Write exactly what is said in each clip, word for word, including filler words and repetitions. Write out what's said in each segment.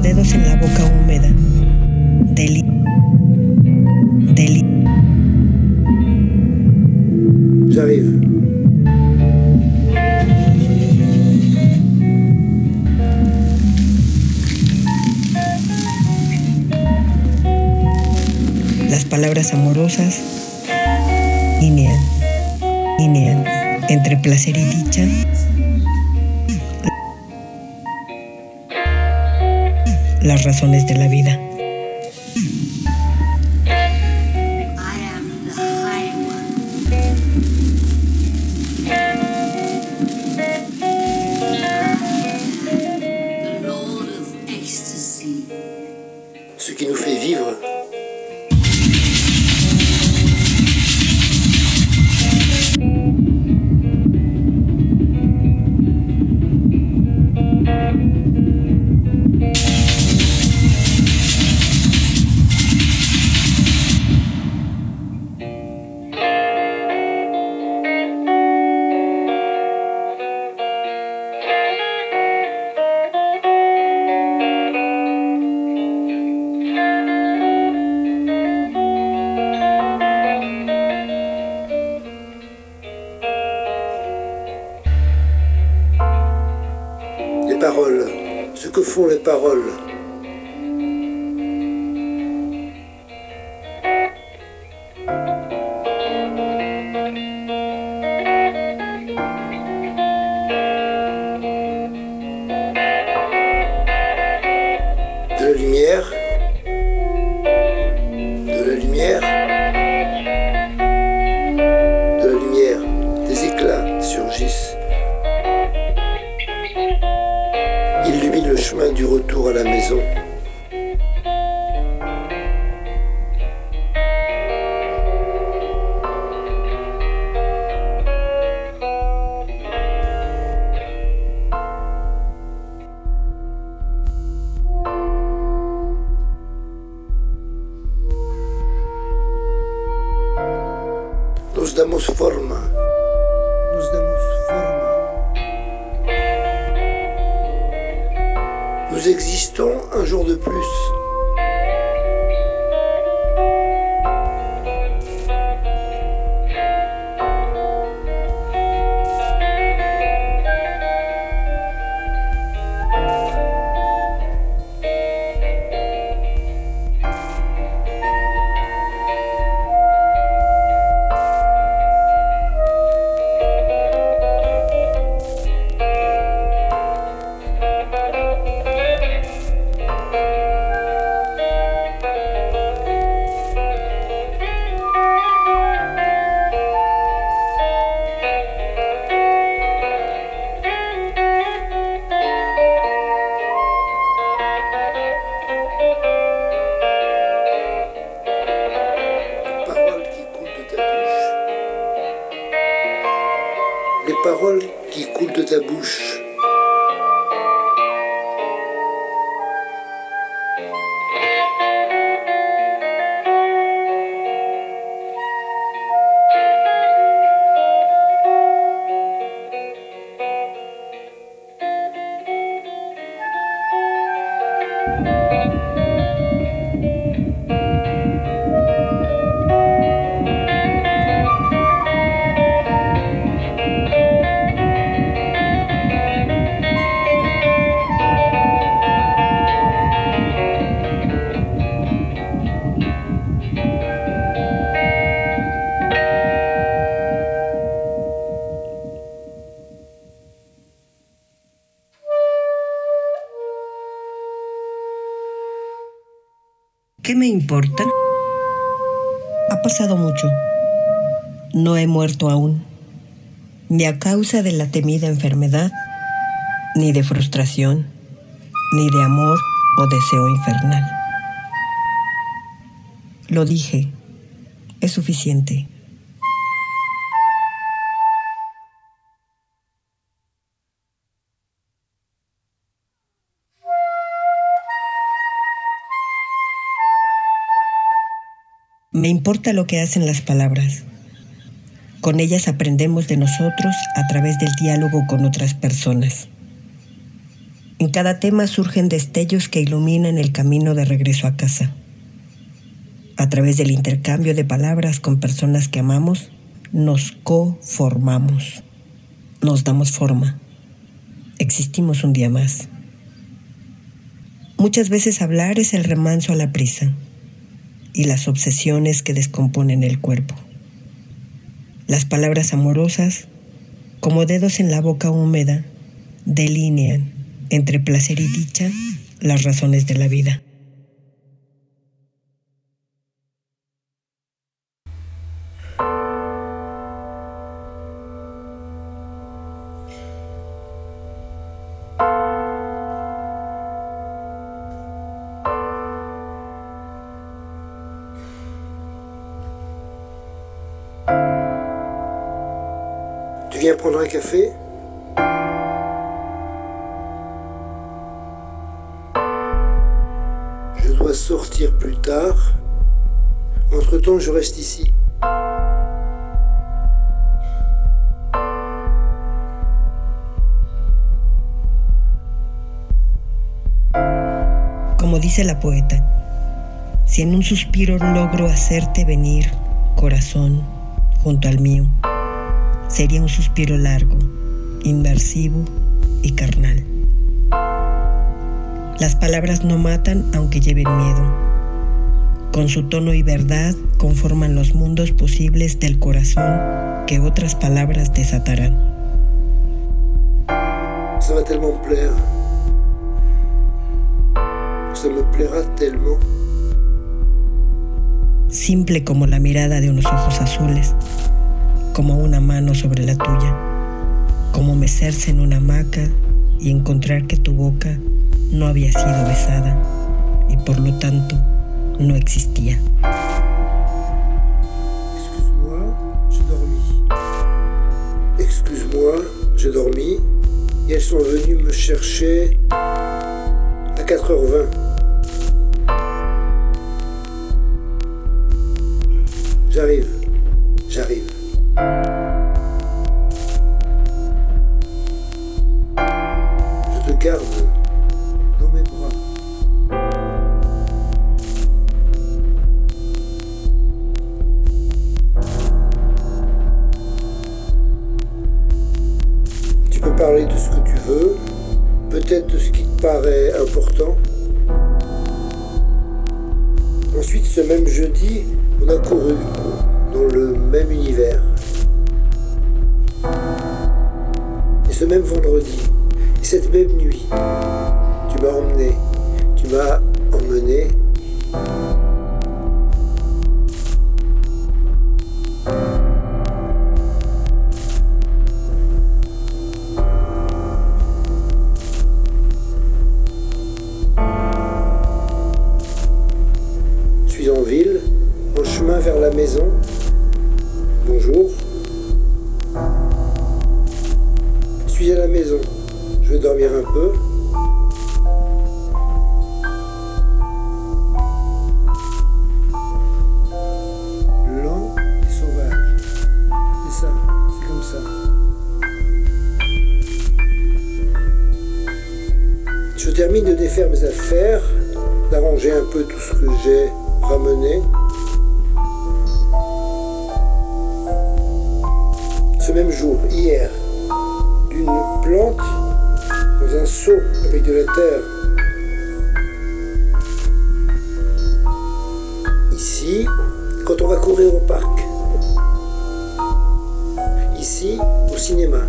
dedos en la boca húmeda. Deli. Deli. J'arrive. Las palabras amorosas linean, linean entre placer y dicha. Las razones de la vida. Ce qui nous fait vivre. Les paroles, ce que font les paroles. De la lumière, de la lumière, de la lumière, des éclats surgissent. Illumine le chemin du retour à la maison. Nos damos forma. Nos damos forma. Nous existons un jour de plus. Les paroles qui coulent de ta bouche. ¿Qué me importa? Ha pasado mucho. No he muerto aún, ni a causa de la temida enfermedad, ni de frustración, ni de amor o deseo infernal. Lo dije, es suficiente. Me importa lo que hacen las palabras. Con ellas aprendemos de nosotros a través del diálogo con otras personas. En cada tema surgen destellos que iluminan el camino de regreso a casa. A través del intercambio de palabras con personas que amamos, nos conformamos, nos damos forma, existimos un día más. Muchas veces hablar es el remanso a la prisa y las obsesiones que descomponen el cuerpo. Las palabras amorosas, como dedos en la boca húmeda, delinean entre placer y dicha las razones de la vida. Tu viens prendre un café? Je dois sortir plus tard. Entre-temps, je reste ici. Como dice la poeta, si en un suspiro logro hacerte venir, corazón, junto al mío, sería un suspiro largo, inmersivo y carnal. Las palabras no matan aunque lleven miedo. Con su tono y verdad conforman los mundos posibles del corazón que otras palabras desatarán. Ça va tellement plaire. Ça me plaira tellement. Simple como la mirada de unos ojos azules, como una mano sobre la tuya, como mecerse en una hamaca y encontrar que tu boca no había sido besada y por lo tanto no existía. Excuse-moi, j'ai dormi. Excuse-moi, j'ai dormi. Et elles sont venues me chercher à quatre heures vingt. J'arrive, j'arrive. Je te garde dans mes bras. Tu peux parler de ce que tu veux, peut-être de ce qui te paraît important. Ensuite, ce même jeudi, on a couru dans le même univers. Et ce même vendredi, et cette même nuit, tu m'as emmené, tu m'as emmené. Je suis en ville, en chemin vers la maison. Bonjour. Je suis à la maison. Je vais dormir un peu. Lent et sauvage. C'est ça, c'est comme ça. Je termine de défaire mes affaires, d'arranger un peu tout ce que j'ai ramené. Ce même jour, hier, d'une plante dans un seau avec de la terre. Ici, quand on va courir au parc. Ici, au cinéma.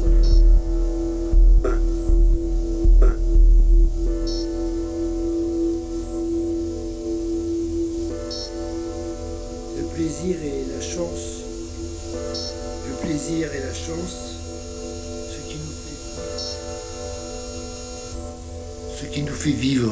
Le plaisir et la chance. Le plaisir et la chance, ce qui nous fait, ce qui nous fait vivre.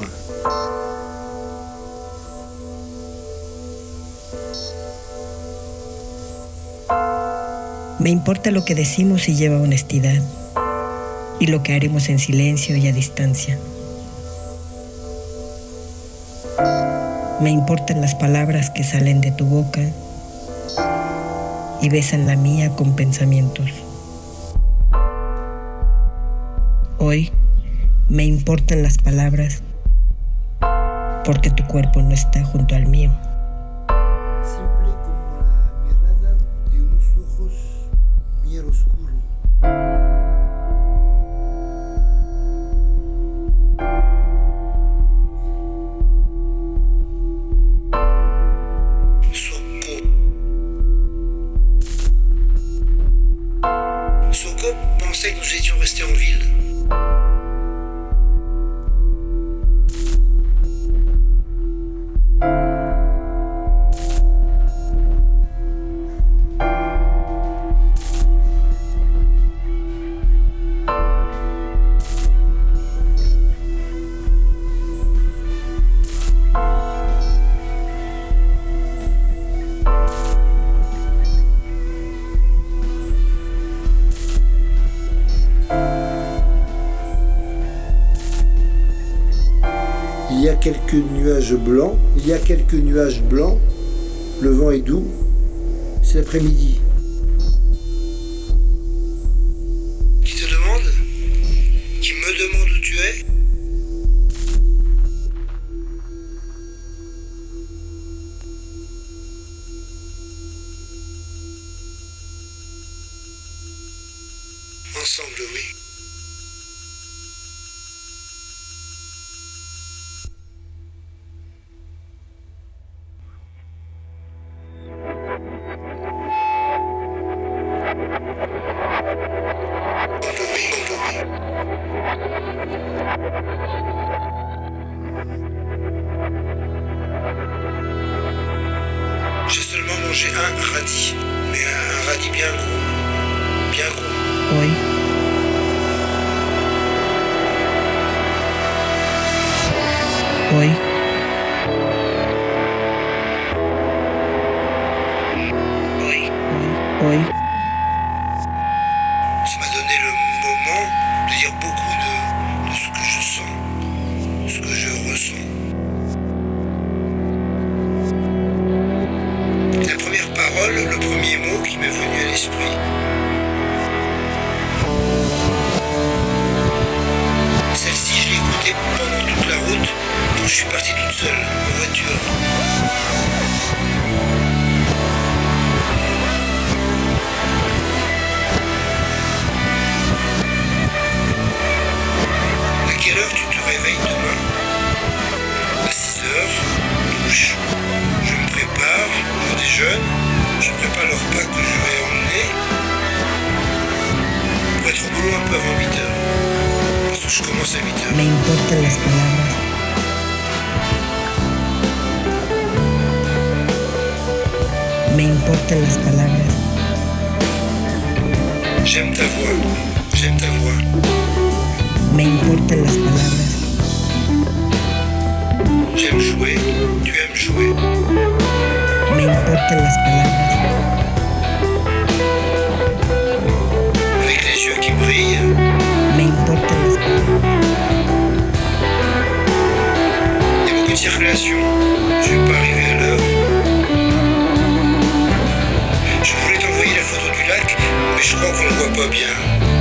Me importa lo que decimos si lleva honestidad y lo que haremos en silencio y a distancia. Me importan las palabras que salen de tu boca y besan la mía con pensamientos. Hoy Me importan las palabras, porque tu cuerpo no está junto al mío. Simple como la mirada de unos ojos miel oscuro. Soko. Soko pensait que nous étions restés en ville. Il y a quelques nuages blancs, il y a quelques nuages blancs, le vent est doux, c'est l'après-midi. Qui te demande? Qui me demande où tu es? Ensemble, oui. J'ai seulement mangé un radis, mais un radis bien gros, bien gros. Hoy, hoy, hoy, hoy, hoy. Ça m'a donné le moment de dire beaucoup de, de ce que je sens, ce que je ressens. La première parole, le premier mot qui m'est venu à l'esprit. Celle-ci, je l'ai écoutée pendant toute la route, quand je suis parti toute seule, en voiture. À quelle heure tu te réveilles demain? À six heures, douche. Je me prépare, je déjeune, je prépare le repas que je vais emmener pour être au boulot un peu avant huit heures. Parce que je commence à huit heures. Me importan las palabras. Me importan las palabras. J'aime ta voix, j'aime ta voix. Me importan las palabras. J'aime jouer, tu aimes jouer. Me importan las palabras. Avec les yeux qui brillent, Me importan las palabras. il y a beaucoup de circulation. Je vais pas arriver à l'heure. Je voulais t'envoyer la photo du lac, mais je crois qu'on le voit pas bien.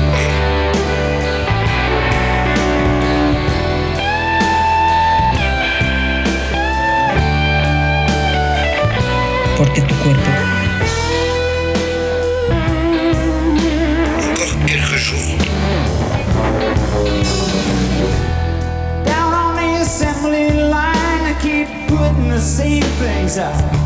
Porque tu cuerpo Encore quelques jours. Down on the assembly line, I keep putting the same things out.